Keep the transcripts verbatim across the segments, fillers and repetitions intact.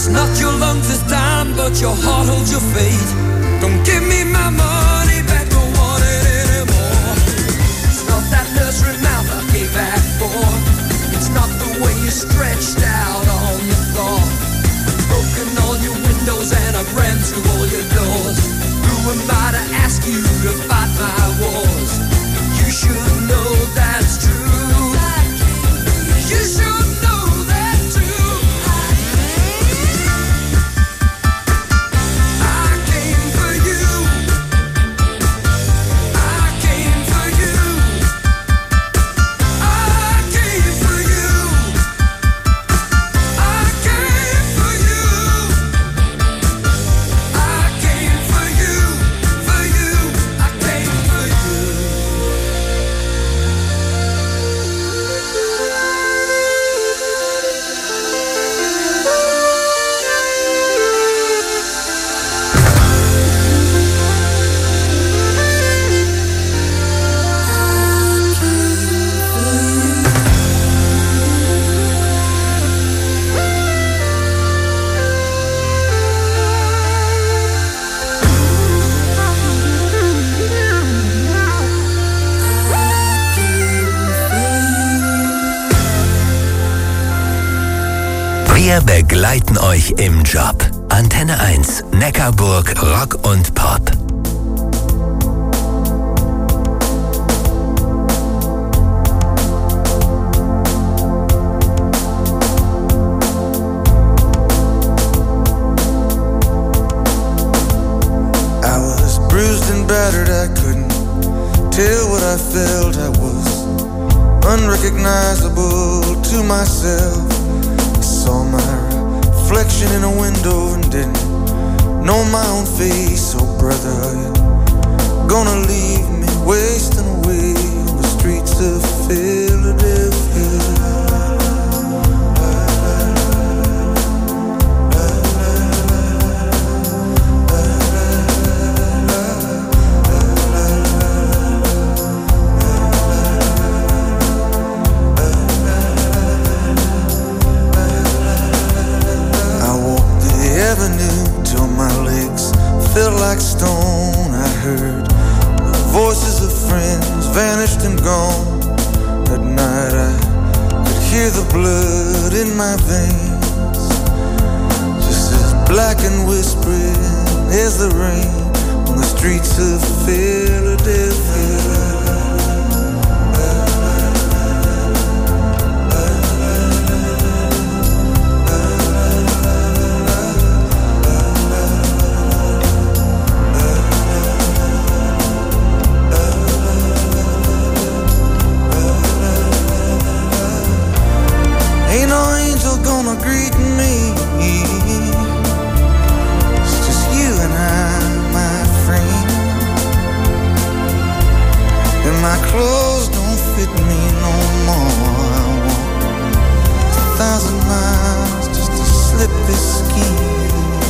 It's not your lungs this time, but your heart holds your fate. Don't give me my money back, don't want it anymore. It's not that nursery mouth I gave back for. It's not the way you stretched out on the floor. Broken all your windows and I've ran through all your doors. Who am I to ask you to fight my wars? You should know that's true. You should know that's true. I came for you. I came for you. I came for you. I came for you. I came for you. For you. I came for you. Wir begleiten euch im Job. Antenne eins, Neckarburg, Rock und Pop. I was bruised and battered, I couldn't tell what I felt. I was unrecognizable to myself. I saw my reflection in a window and didn't know my own face. Oh brother, are you gonna leave me wasting away on the streets of Philadelphia? Felt like stone. I heard the voices of friends vanished and gone. At night I could hear the blood in my veins, just as black and whispering as the rain on the streets of Philadelphia. Ain't no angel gonna greet me. It's just you and I, my friend. And my clothes don't fit me no more. I walk a thousand miles just to slip this skin.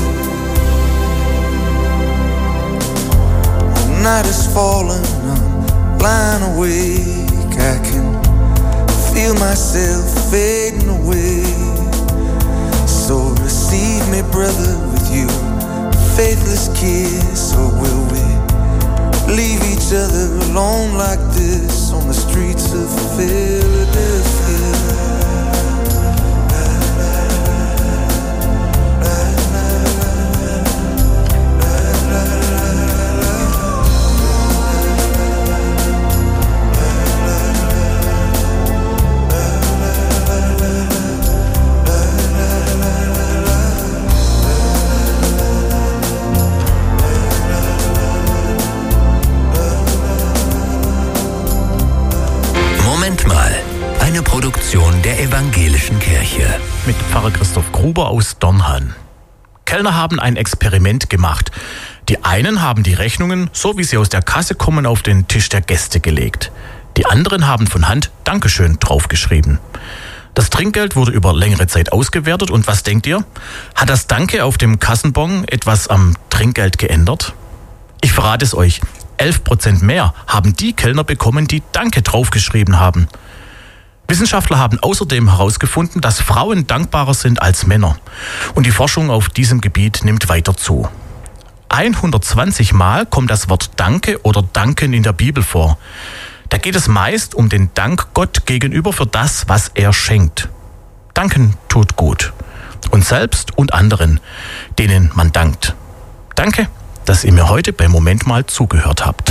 The night is falling, I'm lying awake. I can feel myself fading away. So receive me, brother, with you faithless kiss. Or will we leave each other alone like this on the streets of Philadelphia? Eine Produktion der Evangelischen Kirche. Mit Pfarrer Christoph Gruber aus Dornhahn. Kellner haben ein Experiment gemacht. Die einen haben die Rechnungen, so wie sie aus der Kasse kommen, auf den Tisch der Gäste gelegt. Die anderen haben von Hand Dankeschön draufgeschrieben. Das Trinkgeld wurde über längere Zeit ausgewertet und was denkt ihr? Hat das Danke auf dem Kassenbon etwas am Trinkgeld geändert? Ich verrate es euch. elf Prozent mehr haben die Kellner bekommen, die Danke draufgeschrieben haben. Wissenschaftler haben außerdem herausgefunden, dass Frauen dankbarer sind als Männer. Und die Forschung auf diesem Gebiet nimmt weiter zu. hundertzwanzig Mal kommt das Wort Danke oder Danken in der Bibel vor. Da geht es meist um den Dank Gott gegenüber für das, was er schenkt. Danken tut gut. Uns selbst und anderen, denen man dankt. Danke, dass ihr mir heute beim Moment mal zugehört habt.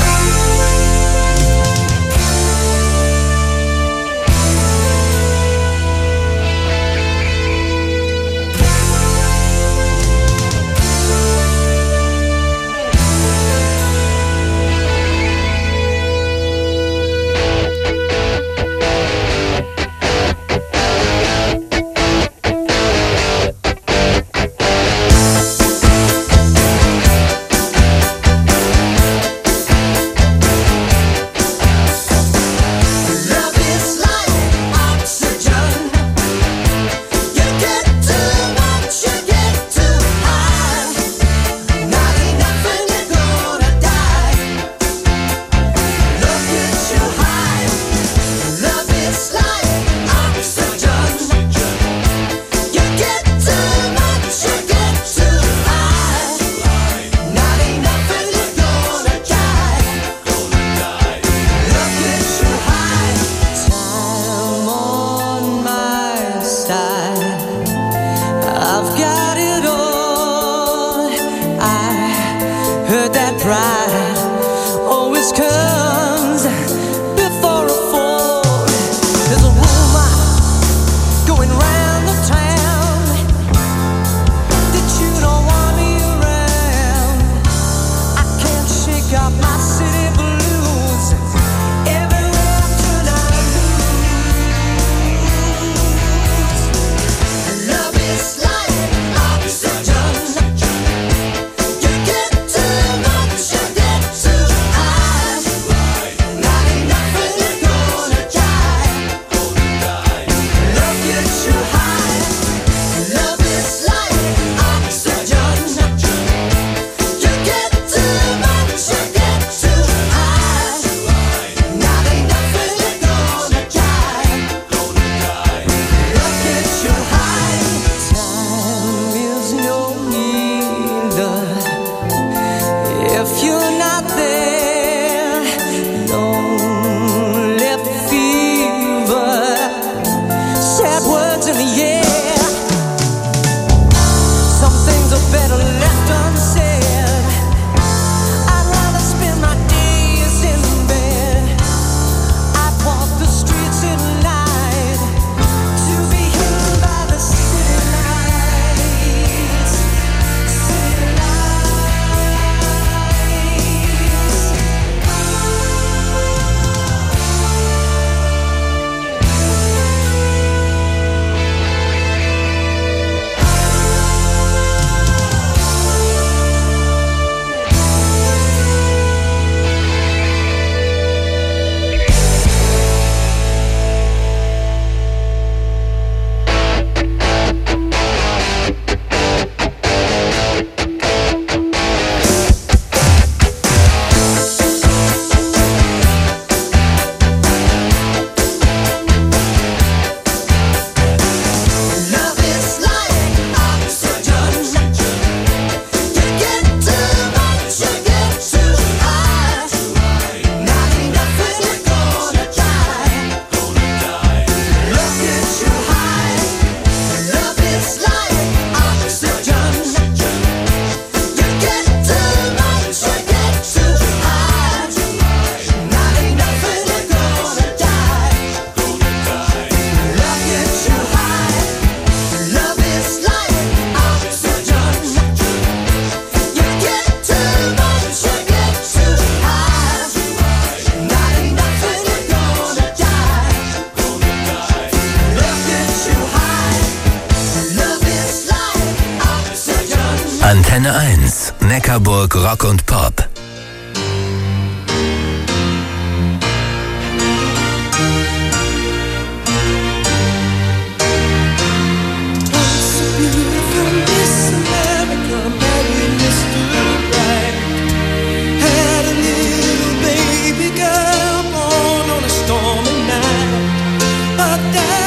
Antenne eins, Neckarburg Rock und Pop. Had a little baby girl born on a stormy night. shut down.